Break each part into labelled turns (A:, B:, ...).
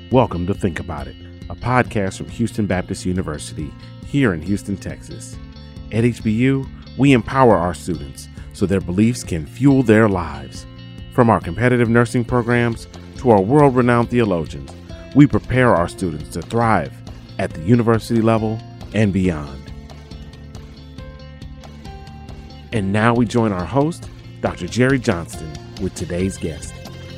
A: Welcome to Think About It, a podcast from Houston Baptist University here in Houston, Texas. At HBU, we empower our students so their beliefs can fuel their lives. From our competitive nursing programs to our world-renowned theologians, we prepare our students to thrive at the university level and beyond. And now we join our host, Dr. Jerry Johnston, with today's guest.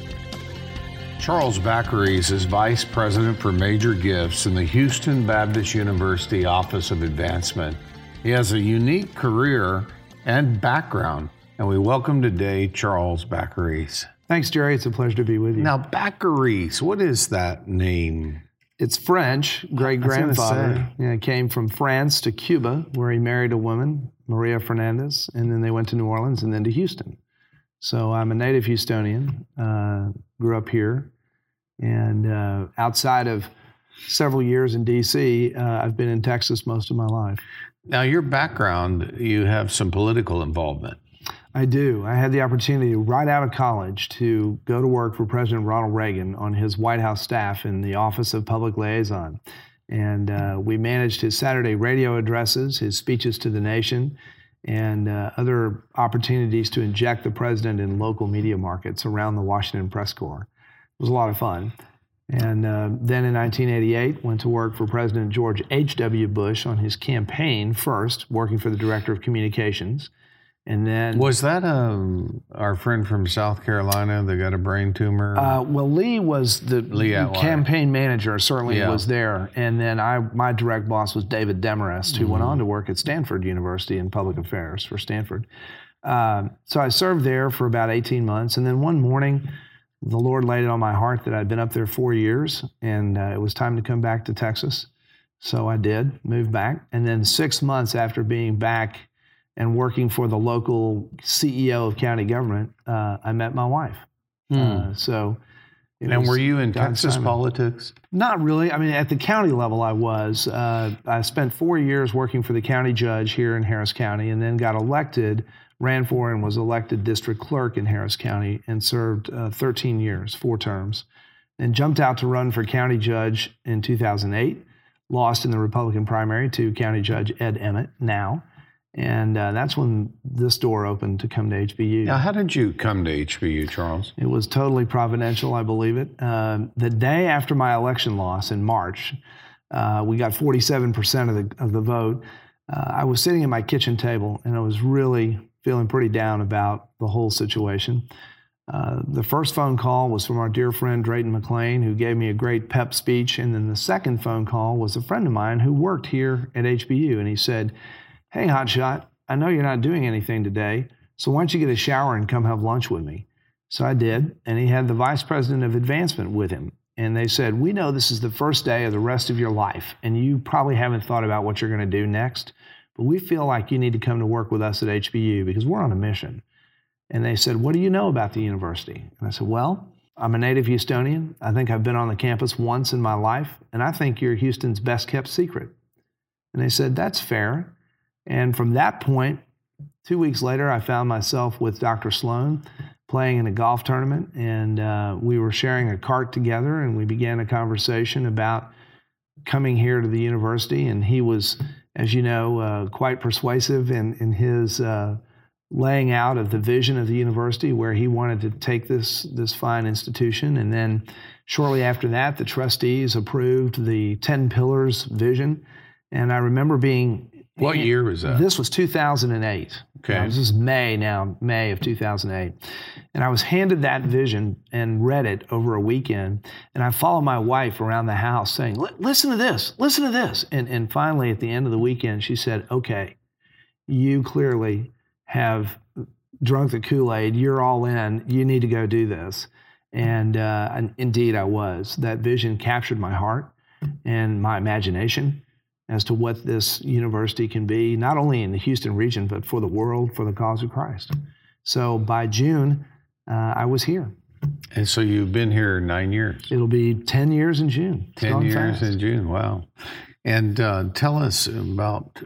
B: Charles Baccaris is Vice President for Major Gifts in the Houston Baptist University Office of Advancement. He has a unique career and background, and we welcome today Charles Baccaris.
C: Thanks, Jerry. It's a pleasure to be with you.
B: Now, Baccaris, what is that name?
C: It's French, great-grandfather. Yeah, came from France to Cuba, where he married a woman, Maria Fernandez, and then they went to New Orleans and then to Houston. So I'm a native Houstonian, grew up here. And outside of several years in D.C., I've been in Texas most of my life.
B: Now, your background, you have some political involvement.
C: I do. I had the opportunity right out of college to go to work for President Ronald Reagan on his White House staff in the Office of Public Liaison. And we managed his Saturday radio addresses, his speeches to the nation, and other opportunities to inject the president in local media markets around the Washington press corps. It was a lot of fun. And then in 1988, went to work for President George H.W. Bush on his campaign first, working for the Director of Communications. And then...
B: Was that our friend from South Carolina that got a brain tumor?
C: Well, Lee was the campaign manager, certainly was there. And then my direct boss was David Demarest, who went on to work at Stanford University in public affairs for Stanford. So I served there for about 18 months. And then one morning, the Lord laid it on my heart that I'd been up there 4 years, and it was time to come back to Texas. So I did, moved back. And then 6 months after being back and working for the local CEO of county government, I met my wife.
B: And were you in Texas politics?
C: Not really. I mean, at the county level, I was. I spent 4 years working for the county judge here in Harris County, and then got elected, ran for and was elected district clerk in Harris County and served 13 years, 4 terms, and jumped out to run for county judge in 2008, lost in the Republican primary to County Judge Ed Emmett now. And that's when this door opened to come to HBU.
B: Now, how did you come to HBU, Charles?
C: It was totally providential, I believe it. The day after my election loss in March, we got 47% of the vote. I was sitting at my kitchen table, and I was really feeling pretty down about the whole situation. The first phone call was from our dear friend Drayton McLean, who gave me a great pep speech. And then the second phone call was a friend of mine who worked here at HBU. And he said, "Hey, hotshot, I know you're not doing anything today, so why don't you get a shower and come have lunch with me?" So I did, and he had the vice president of advancement with him. And they said, "We know this is the first day of the rest of your life, and you probably haven't thought about what you're going to do next, but we feel like you need to come to work with us at HBU because we're on a mission." And they said, "What do you know about the university?" And I said, "Well, I'm a native Houstonian. I think I've been on the campus once in my life, and I think you're Houston's best kept secret." And they said, "That's fair." And from that point, 2 weeks later, I found myself with Dr. Sloan playing in a golf tournament, and we were sharing a cart together, and we began a conversation about coming here to the university. And he was, as you know, quite persuasive in his laying out of the vision of the university, where he wanted to take this fine institution. And then shortly after that, the trustees approved the 10 Pillars vision. And I remember being...
B: What year was that?
C: This was 2008.
B: Okay.
C: This is May of 2008. And I was handed that vision and read it over a weekend. And I followed my wife around the house saying, "Listen to this, listen to this." And finally, at the end of the weekend, she said, "Okay, you clearly have drunk the Kool-Aid. You're all in. You need to go do this." And indeed, I was. That vision captured my heart and my imagination as to what this university can be, not only in the Houston region, but for the world, for the cause of Christ. So by June, I was here.
B: And so you've been here 9 years.
C: It'll be 10 years in June.
B: 10 years in June, wow. And tell us about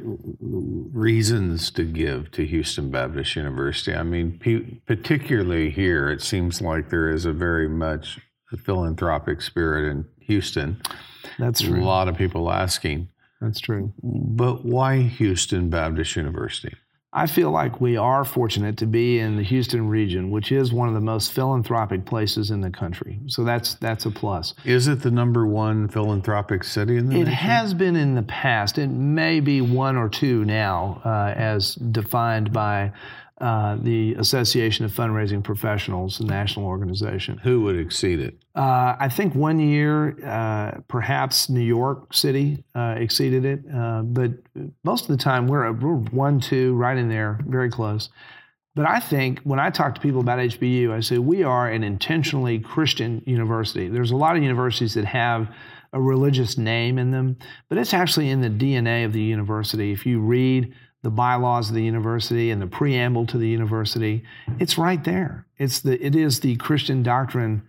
B: reasons to give to Houston Baptist University. I mean, particularly here, it seems like there is a very much philanthropic spirit, and Houston.
C: That's true.
B: A lot of people asking.
C: That's true.
B: But why Houston Baptist University?
C: I feel like we are fortunate to be in the Houston region, which is one of the most philanthropic places in the country. So that's a plus.
B: Is it the #1 philanthropic city in the nation?
C: It has been in the past. It may be 1 or 2 now, as defined by the Association of Fundraising Professionals, the national organization.
B: Who would exceed it?
C: I think one year, perhaps New York City exceeded it, but most of the time we're 1, 2, right in there, very close. But I think when I talk to people about HBU, I say we are an intentionally Christian university. There's a lot of universities that have a religious name in them, but it's actually in the DNA of the university. If you read the bylaws of the university and the preamble to the university, it's right there. It is the Christian doctrine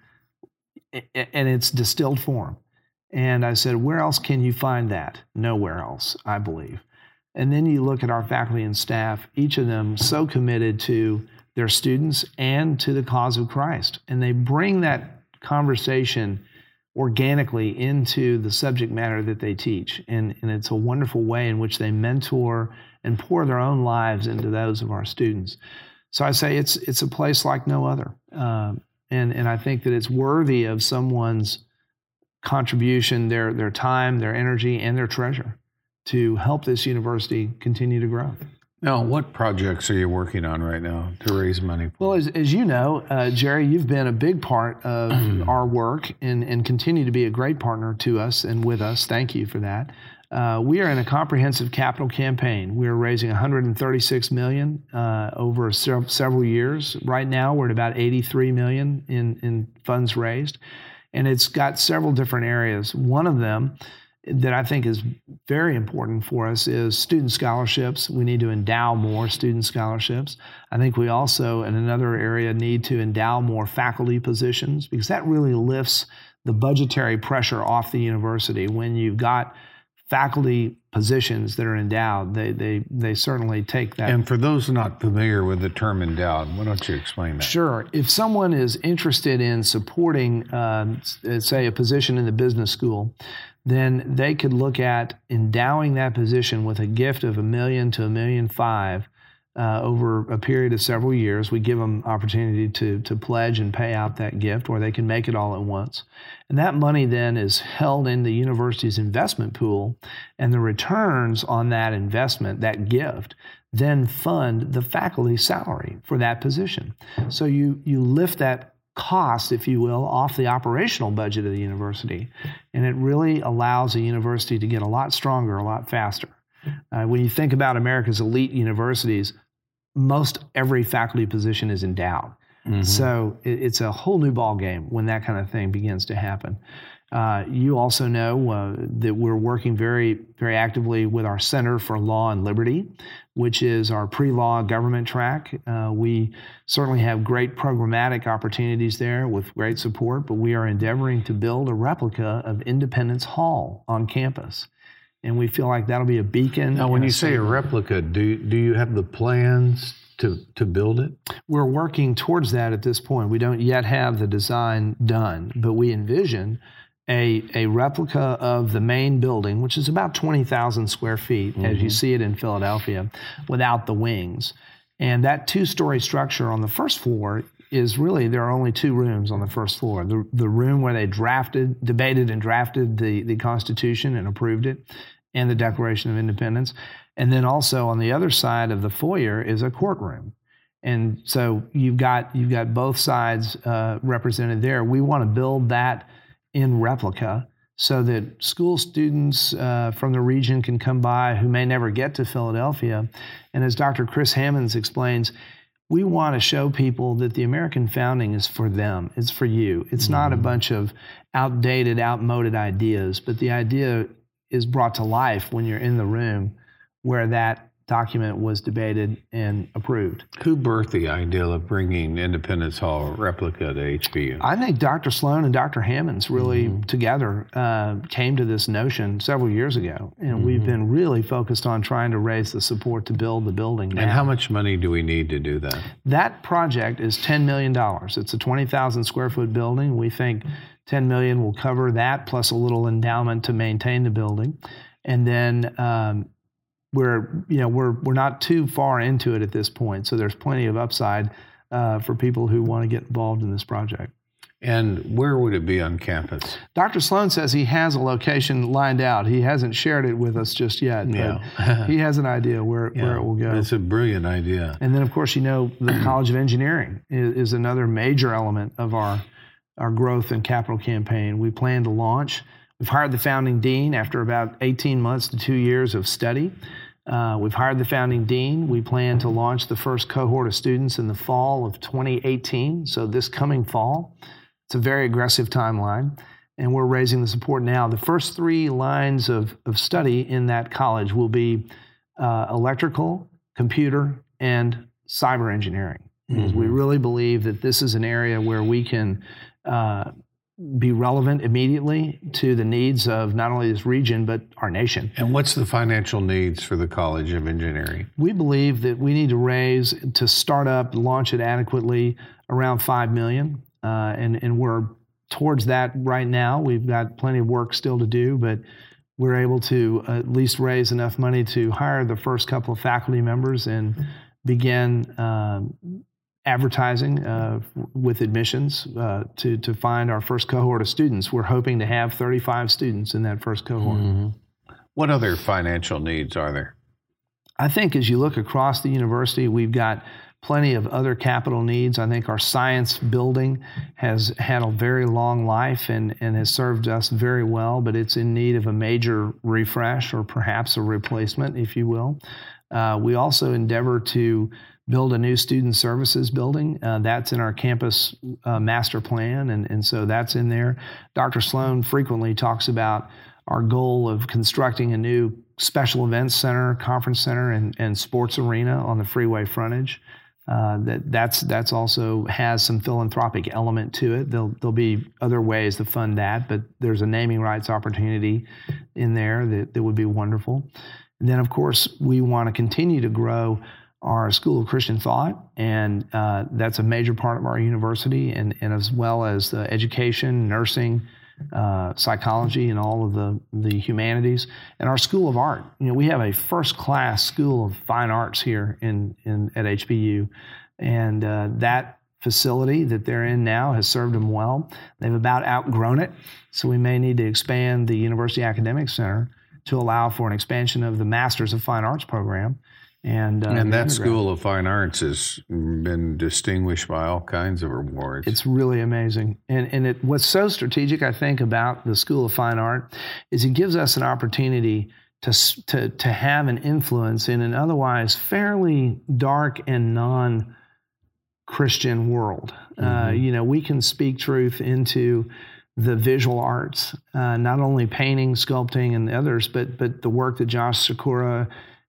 C: in its distilled form. And I said, where else can you find that? Nowhere else, I believe. And then you look at our faculty and staff, each of them so committed to their students and to the cause of Christ. And they bring that conversation organically into the subject matter that they teach. And it's a wonderful way in which they mentor and pour their own lives into those of our students. So I say it's a place like no other. And I think that it's worthy of someone's contribution, their time, their energy, and their treasure to help this university continue to grow.
B: Now, what projects are you working on right now to raise money for?
C: Well, as you know, Jerry, you've been a big part of our work and continue to be a great partner to us and with us. Thank you for that. We are in a comprehensive capital campaign. We are raising $136 million over several years. Right now, we're at about $83 million in funds raised, and it's got several different areas. One of them that I think is very important for us is student scholarships. We need to endow more student scholarships. I think we also, in another area, need to endow more faculty positions, because that really lifts the budgetary pressure off the university. When you've got faculty positions that are endowed, they certainly take that.
B: And for those not familiar with the term endowed, why don't you explain that?
C: Sure. If someone is interested in supporting, say, a position in the business school, then they could look at endowing that position with a gift of $1 million to $1.5 million over a period of several years. We give them opportunity to pledge and pay out that gift, or they can make it all at once. And that money then is held in the university's investment pool, and the returns on that investment, that gift, then fund the faculty salary for that position. So you lift that cost, if you will, off the operational budget of the university, and it really allows the university to get a lot stronger, a lot faster. When you think about America's elite universities, most every faculty position is endowed. Mm-hmm. So it's a whole new ball game when that kind of thing begins to happen. You also know that we're working very, very actively with our Center for Law and Liberty, which is our pre-law government track. We certainly have great programmatic opportunities there with great support, but we are endeavoring to build a replica of Independence Hall on campus. And we feel like that'll be a beacon.
B: Now, when you say a replica, do you have the plans to build it?
C: We're working towards that at this point. We don't yet have the design done, but we envision a replica of the main building, which is about 20,000 square feet, as you see it in Philadelphia, without the wings. And that 2-story structure on the first floor is really, there are only 2 rooms on the first floor. The room where they debated and drafted the Constitution and approved it, and the Declaration of Independence. And then also on the other side of the foyer is a courtroom. And so you've got both sides represented there. We want to build that in replica so that school students from the region can come by who may never get to Philadelphia. And as Dr. Chris Hammonds explains, we want to show people that the American founding is for them. It's for you. It's not a bunch of outdated, outmoded ideas, but the idea is brought to life when you're in the room where that document was debated and approved.
B: Who birthed the idea of bringing Independence Hall replica to HBU?
C: I think Dr. Sloan and Dr. Hammonds really together came to this notion several years ago, and we've been really focused on trying to raise the support to build the building now.
B: And how much money do we need to do that?
C: That project is $10 million. It's a 20,000 square foot building. We think $10 million will cover that, plus a little endowment to maintain the building. And then we're not too far into it at this point, so there's plenty of upside for people who want to get involved in this project.
B: And where would it be on campus?
C: Dr. Sloan says he has a location lined out. He hasn't shared it with us just yet, but he has an idea where it will go.
B: It's a brilliant idea.
C: And then, of course, the College of Engineering is another major element of our growth and capital campaign. We plan to launch. We've hired the founding dean after about 18 months to 2 years of study. We've hired the founding dean. We plan to launch the first cohort of students in the fall of 2018, so this coming fall. It's a very aggressive timeline, and we're raising the support now. The first 3 lines of study in that college will be electrical, computer, and cyber engineering. Because we really believe that this is an area where we can be relevant immediately to the needs of not only this region, but our nation.
B: And what's the financial needs for the College of Engineering?
C: We believe that we need to raise, to start up, launch it adequately, around $5 million. And we're towards that right now. We've got plenty of work still to do, but we're able to at least raise enough money to hire the first couple of faculty members and begin advertising with admissions to find our first cohort of students. We're hoping to have 35 students in that first cohort.
B: Mm-hmm. What other financial needs are there?
C: I think as you look across the university, we've got plenty of other capital needs. I think our science building has had a very long life and has served us very well, but it's in need of a major refresh or perhaps a replacement, if you will. We also endeavor to build a new student services building. That's in our campus master plan, and so that's in there. Dr. Sloan frequently talks about our goal of constructing a new special events center, conference center, and sports arena on the freeway frontage. That's also has some philanthropic element to it. There'll be other ways to fund that, but there's a naming rights opportunity in there that would be wonderful. And then, of course, we want to continue to grow our School of Christian Thought, and that's a major part of our university, and as well as education, nursing, psychology, and all of the humanities, and our School of Art. We have a first-class School of Fine Arts here at HBU, and that facility that they're in now has served them well. They've about outgrown it, so we may need to expand the University Academic Center to allow for an expansion of the Masters of Fine Arts program. And
B: that School of Fine Arts has been distinguished by all kinds of awards.
C: It's really amazing. And what's so strategic, I think, about the School of Fine Art is it gives us an opportunity to have an influence in an otherwise fairly dark and non-Christian world. Mm-hmm. We can speak truth into the visual arts, not only painting, sculpting, and others, but the work that Josh Sakura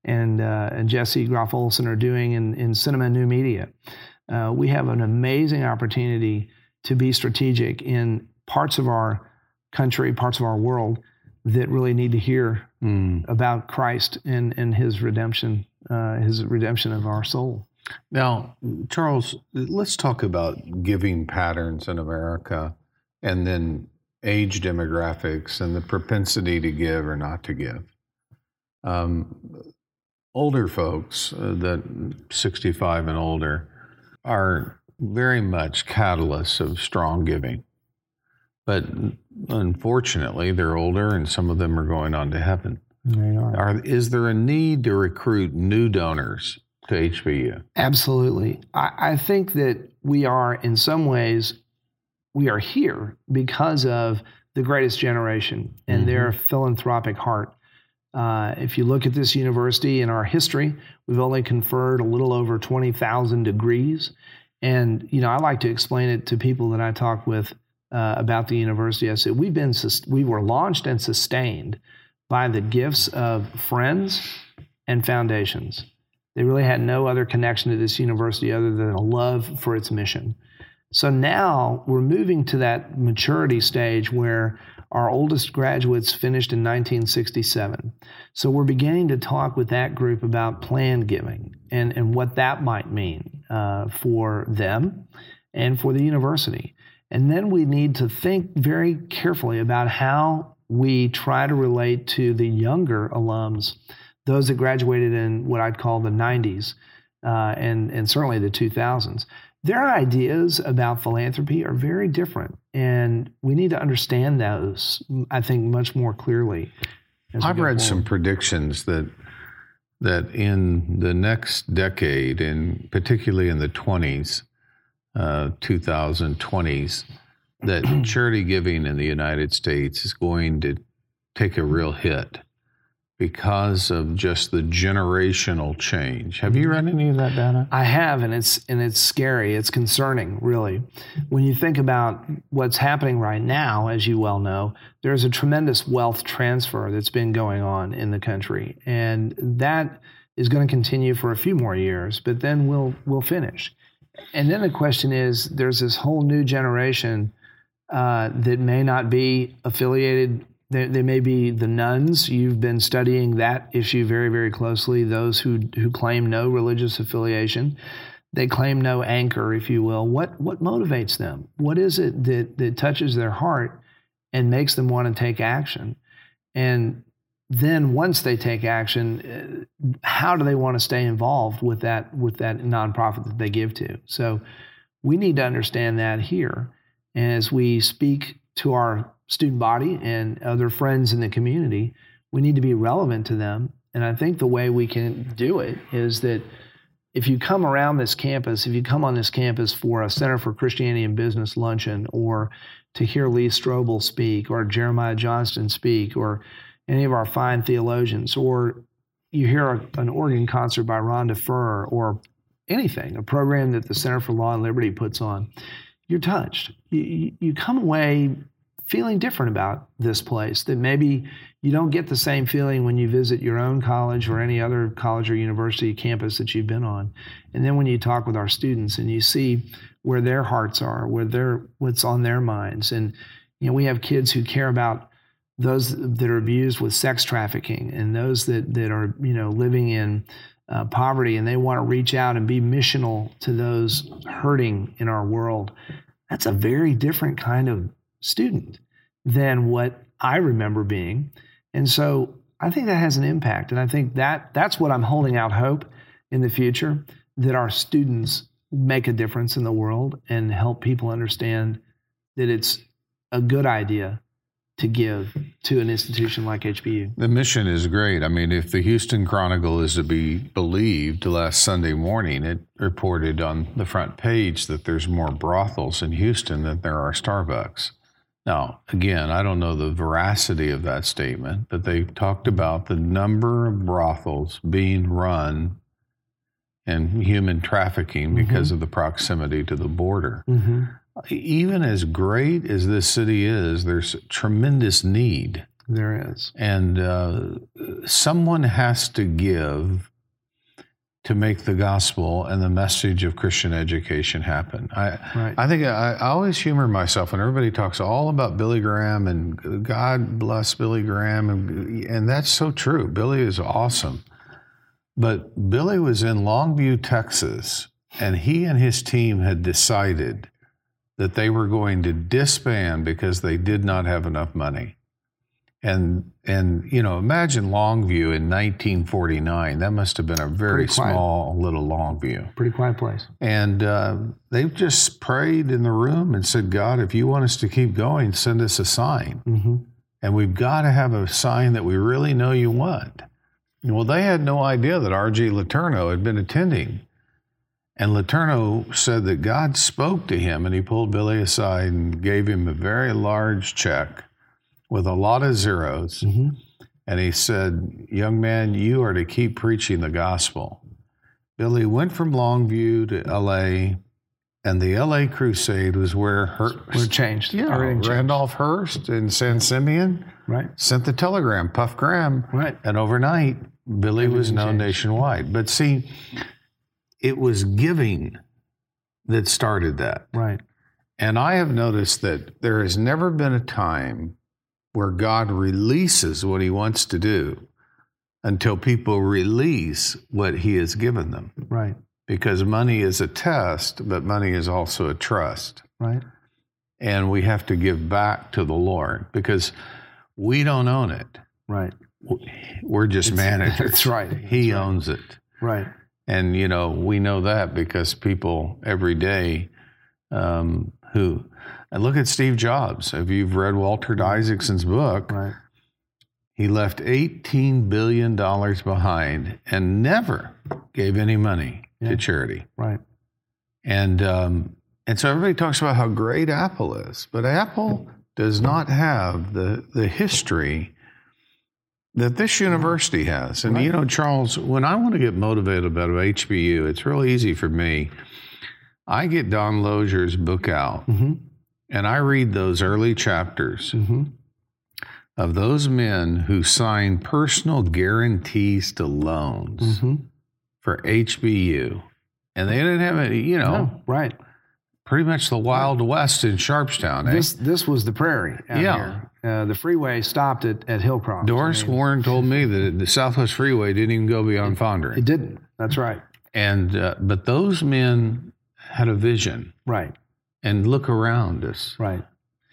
C: and Jesse Groff Olson are doing in cinema and new media. We have an amazing opportunity to be strategic in parts of our country, parts of our world that really need to hear about Christ and his redemption of our soul.
B: Now, Charles, let's talk about giving patterns in America and then age demographics and the propensity to give or not to give. Older folks, that 65 and older, are very much catalysts of strong giving. But unfortunately, they're older and some of them are going on to heaven.
C: They are.
B: Is there a need to recruit new donors to HBU?
C: Absolutely. I think that we are, in some ways, we are here because of the greatest generation and their philanthropic heart. If you look at this university in our history, we've only conferred a little over 20,000 degrees. And, I like to explain it to people that I talk with about the university. I said, we were launched and sustained by the gifts of friends and foundations. They really had no other connection to this university other than a love for its mission. So now we're moving to that maturity stage where our oldest graduates finished in 1967. So we're beginning to talk with that group about planned giving and what that might mean for them and for the university. And then we need to think very carefully about how we try to relate to the younger alums, those that graduated in what I'd call the 90s and certainly the 2000s. Their ideas about philanthropy are very different, and we need to understand those, I think, much more clearly.
B: I've read some predictions that in the next decade, and particularly in the 2020s, that charity giving in the United States is going to take a real hit because of just the generational change. Have you read any of that data?
C: I have, and it's scary. It's concerning, really. When you think about what's happening right now, as you well know, there's a tremendous wealth transfer that's been going on in the country, and that is going to continue for a few more years, but then we'll finish. And then the question is, there's this whole new generation that may not be affiliated. They may be the nuns. You've been studying that issue very, very closely. Those who claim no religious affiliation, they claim no anchor, if you will. What motivates them? What is it that touches their heart and makes them want to take action? And then once they take action, how do they want to stay involved with that nonprofit that they give to? So we need to understand that here. And as we speak to our student body and other friends in the community, we need to be relevant to them. And I think the way we can do it is that if you come around this campus, if you come on this campus for a Center for Christianity and Business luncheon, or to hear Lee Strobel speak, or Jeremiah Johnston speak, or any of our fine theologians, or you hear an organ concert by Rhonda Furr, or anything, a program that the Center for Law and Liberty puts on, you're touched. You come away feeling different about this place, that maybe you don't get the same feeling when you visit your own college or any other college or university campus that you've been on. And then when you talk with our students and you see where their hearts are, what's on their minds. And we have kids who care about those that are abused with sex trafficking, and those that are living in poverty, and they want to reach out and be missional to those hurting in our world. That's a very different kind of student than what I remember being. And so I think that has an impact. And I think that's what I'm holding out hope in the future, that our students make a difference in the world and help people understand that it's a good idea to give to an institution like HBU.
B: The mission is great. I mean, if the Houston Chronicle is to be believed, last Sunday morning it reported on the front page that there's more brothels in Houston than there are Starbucks. Now, again, I don't know the veracity of that statement, but they talked about the number of brothels being run and human trafficking because of the proximity to the border. Even as great as this city is, there's tremendous need.
C: There is.
B: And someone has to give to make the gospel and the message of Christian education happen. I think I always humor myself when everybody talks all about Billy Graham and God bless Billy Graham. And that's so true. Billy is awesome. But Billy was in Longview, Texas, and he and his team had decided that they were going to disband because they did not have enough money. And imagine Longview in 1949. That must have been a very small little Longview.
C: Pretty quiet place.
B: And they just prayed in the room and said, God, if you want us to keep going, send us a sign. And we've got to have a sign that we really know you want. Well, they had no idea that R.G. Letourneau had been attending. And Letourneau said that God spoke to him, and he pulled Billy aside and gave him a very large check with a lot of zeros. And he said, young man, you are to keep preaching the gospel. Billy went from Longview to L.A., and the L.A. Crusade was where
C: it changed.
B: Yeah, Randolph Hearst and San Simeon sent the telegram, Puff Graham. And overnight, Billy was known nationwide. But see, it was giving that started that. And I have noticed that there has never been a time where God releases what he wants to do until people release what he has given them. Because money is a test, but money is also a trust. and we have to give back to the Lord because we don't own it.
C: Right.
B: We're just managers.
C: That's right.
B: He owns it.
C: Right.
B: And, we know that because people every day and look at Steve Jobs. If you've read Walter Isaacson's book,
C: Right.
B: he left $18 billion behind and never gave any money to charity.
C: Right.
B: And so everybody talks about how great Apple is, but Apple does not have the history that this university has. And,
C: Right.
B: Charles, when I want to get motivated about HBU, it's real easy for me. I get Don Lozier's book out, and I read those early chapters of those men who signed personal guarantees to loans for HBU. And they didn't have any,
C: No, right.
B: pretty much the Wild West in Sharpstown.
C: This was the prairie out here. The freeway stopped at Hillcroft.
B: Doris Warren told me that the Southwest Freeway didn't even go beyond Fondren.
C: It didn't. That's right.
B: And but those men had a vision.
C: Right.
B: And look around us.
C: Right.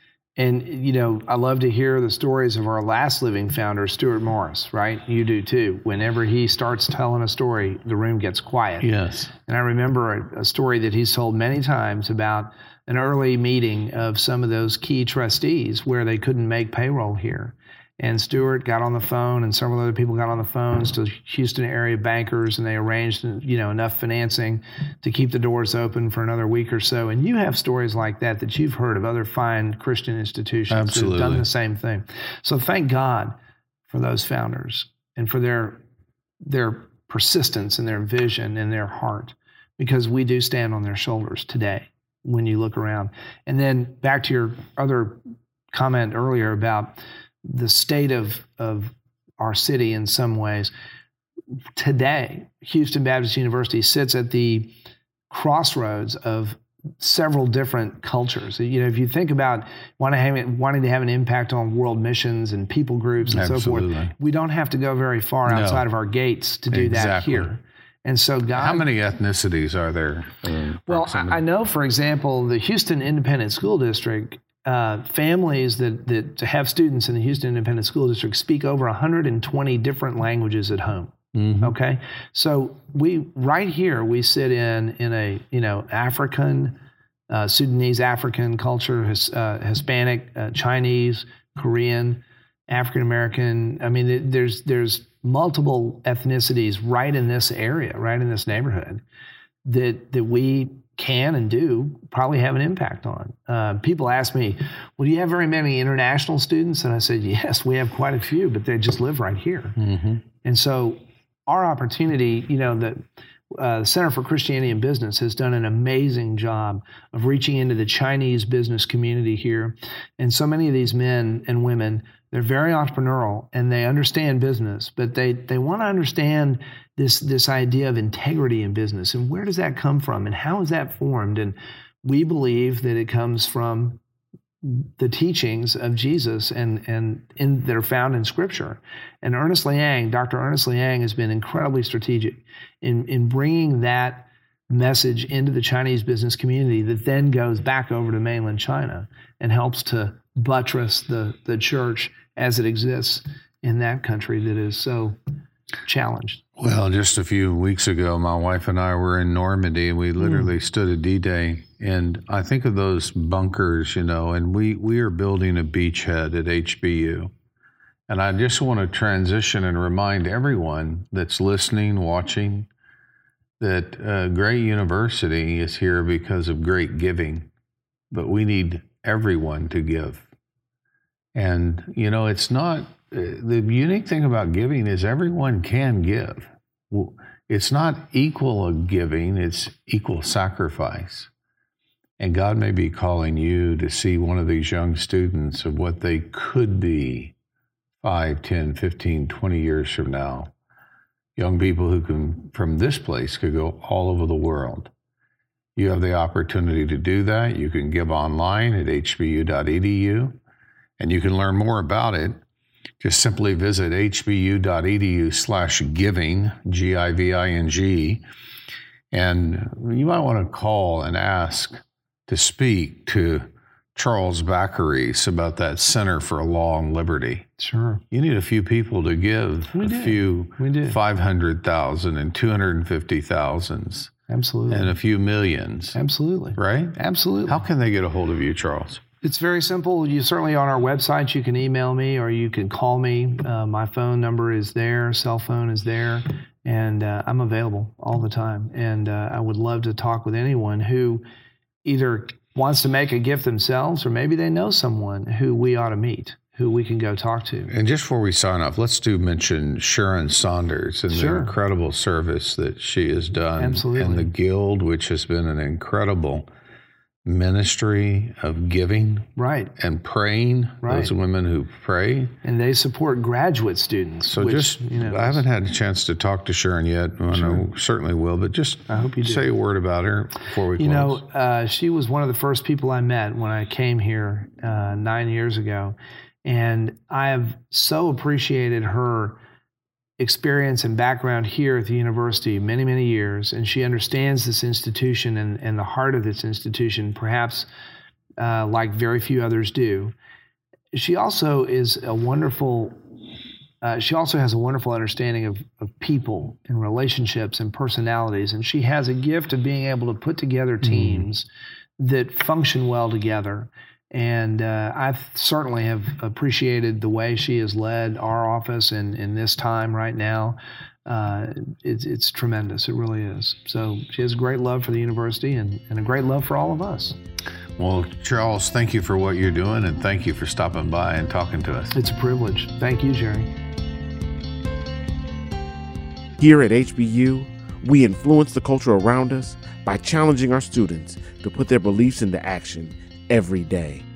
C: And, I love to hear the stories of our last living founder, Stuart Morris, right? You do too. Whenever he starts telling a story, the room gets quiet.
B: Yes.
C: And I remember a story that he's told many times about an early meeting of some of those key trustees where they couldn't make payroll here. And Stuart got on the phone, and several other people got on the phones to Houston area bankers, and they arranged, enough financing to keep the doors open for another week or so. And you have stories like that you've heard of other fine Christian institutions
B: Absolutely.
C: that have done the same thing. So thank God for those founders and for their persistence and their vision and their heart, because we do stand on their shoulders today when you look around. And then back to your other comment earlier about the state of our city in some ways. Today, Houston Baptist University sits at the crossroads of several different cultures. If you think about wanting to have an impact on world missions and people groups and
B: Absolutely.
C: so forth, we don't have to go very far outside of our gates to do that here. And so God...
B: How many ethnicities are there?
C: Well, I know, for example, the Houston Independent School District, families that have students in the Houston Independent School District speak over 120 different languages at home. Okay, so we sit in a African, Sudanese African culture, Hispanic, Chinese, Korean, African American. I mean, there's multiple ethnicities right in this area, right in this neighborhood, that we can and do probably have an impact on. People ask me, well, do you have very many international students? And I said, yes, we have quite a few, but they just live right here. And so our opportunity, the Center for Christianity and Business has done an amazing job of reaching into the Chinese business community here. And so many of these men and women, they're very entrepreneurial and they understand business, but they want to understand this idea of integrity in business. And where does that come from? And how is that formed? And we believe that it comes from the teachings of Jesus and that are found in Scripture. And Dr. Ernest Liang has been incredibly strategic in bringing that message into the Chinese business community that then goes back over to mainland China and helps to buttress the church as it exists in that country that is so challenged.
B: Well, just a few weeks ago, my wife and I were in Normandy. We literally stood at D-Day, and I think of those bunkers, and we are building a beachhead at HBU. And I just want to transition and remind everyone that's listening, watching, that great university is here because of great giving, but we need everyone to give. And, it's not, the unique thing about giving is everyone can give. It's not equal giving, it's equal sacrifice. And God may be calling you to see one of these young students of what they could be 5, 10, 15, 20 years from now. Young people who can, from this place, could go all over the world. You have the opportunity to do that. You can give online at hbu.edu, and you can learn more about it. Just simply visit hbu.edu/giving, Giving, and you might want to call and ask to speak to Charles Baccaris about that Center for Law and Liberty.
C: Sure.
B: You need a few people to give
C: We do.
B: 500,000 and 250,000s.
C: Absolutely.
B: And a few millions.
C: Absolutely.
B: Right?
C: Absolutely.
B: How can they get a hold of you, Charles?
C: It's very simple. You certainly on our website, you can email me or you can call me. My phone number is there, cell phone is there, and I'm available all the time. And I would love to talk with anyone who either wants to make a gift themselves or maybe they know someone who we ought to meet, who we can go talk to.
B: And just before we sign off, let's mention Sharon Saunders and the incredible service that she has done.
C: Absolutely.
B: And the Guild, which has been an incredible ministry of giving and praying, those women who pray.
C: And they support graduate students.
B: So I haven't had a chance to talk to Sharon yet. I certainly will, but just
C: I hope you
B: say a word about her before we close.
C: She was one of the first people I met when I came here 9 years ago. And I have so appreciated her experience and background here at the university many, many years, and she understands this institution and the heart of this institution, perhaps like very few others do. She also is a wonderful. She also has a wonderful understanding of people and relationships and personalities, and she has a gift of being able to put together teams that function well together. And I certainly have appreciated the way she has led our office in this time right now. It's tremendous. It really is. So she has a great love for the university and a great love for all of us.
B: Well, Charles, thank you for what you're doing, and thank you for stopping by and talking to us.
C: It's a privilege. Thank you, Jerry.
A: Here at HBU, we influence the culture around us by challenging our students to put their beliefs into action every day.